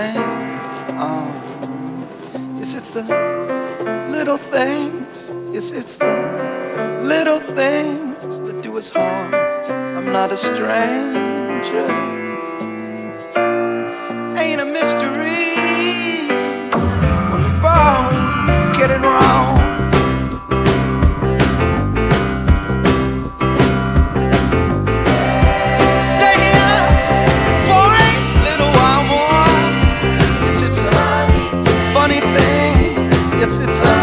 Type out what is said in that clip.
thing. Yes, it's the little things. Yes, it's the little things that do us harm. I'm not a stranger. Ain't a mystery when we both get it wrong. Stay here for a little while more. Yes, it's a funny thing. Yes, it's a